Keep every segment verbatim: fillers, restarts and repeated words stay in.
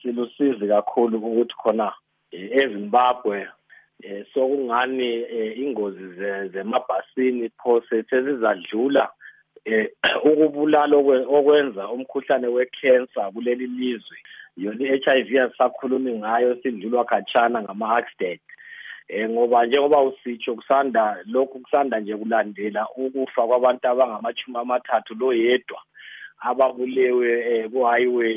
silusizi kakhulu ukuthi khona eZimbabwe sokungani ingozi zemabhasini phose sezizadlula ukubulala okwenza umkhuhlane wecancer kuleli lizwe. Yona i-H I V asisakhulumi ngayo, sidlulwa khatshana ngama-accident. Ngoba njengoba usitsho kusanda lokhu kusanda nje kulandela ukufa kwabantu abangamachumi amathathu lo yedwa ababulewe ku-highway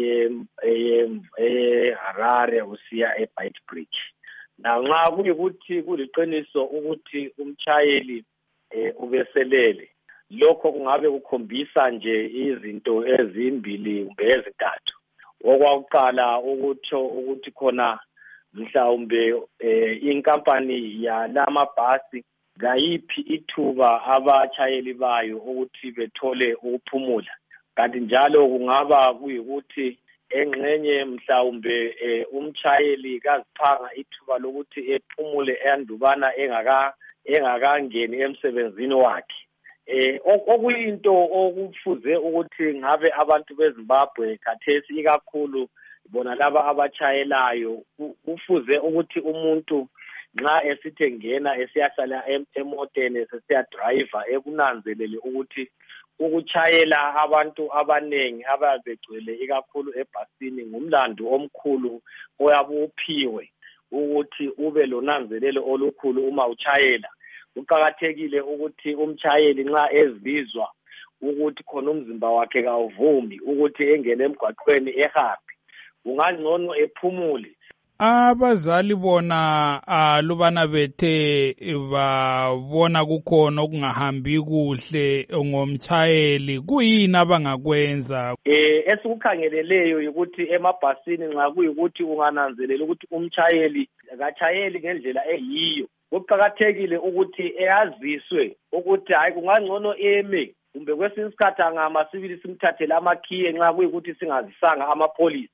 e-Harare usiya e-Beitbridge. Nanxa kuyikuthi kuliqiniso ukuthi umshayeli ubeselele, lokho kungabe kukhombisa nje izinto ezimbili kumbe ezintathu. Okwakuqala ukutho ukuthi khona mhlawumbe inkampani yalamabhasi ngayiphi ithuba abashayeli bayo ukuthi bethole ukuphumula. Kanti njalo kungaba kuyikuthi engxenye mhlawumbe umshayeli kaziphanga ithuba lokuthi ephumule endubana engaka engakangeni emsebenzini wakhe. Eh okuyinto okufuze ukuthi ngabe abantu beZimbabwe khathesi ikakhulu bona laba abachayelayo kufuze ukuthi umuntu nxa esithe ngena esiyahlala emoteni sesiya driver ekunanzelele ukuthi ukuchayela abantu abanengi abazegcwele ikakhulu ebhasini ngumlando omkhulu oyabuphiwe ukuthi ube lonanzelelo olukhulu uma uchayela. Kuqakathekile ukuthi umchayeli nxa ezizwa ukuthi khona umzimba wakhe kawuvumi ukuthi engene emgwaqweni ehambe, kungangcono ephumule. Abazali bona alubana bethe babona kukhona okungahambi kuhle ngomchayeli, kuyini abangakwenza? Eh esikukhangeleleyo ukuthi emabhasini nxa kuyikuthi ungananzelela ukuthi umchayeli akachayeli ngendlela eyiyo, kuqakathekile ukuthi eyaziswe ukuthi hayi kungangcono eme kumbe kwesinye isikhathi angama sibili simthathele amakhiye nxa kuyikuthi singazisanga amapolisi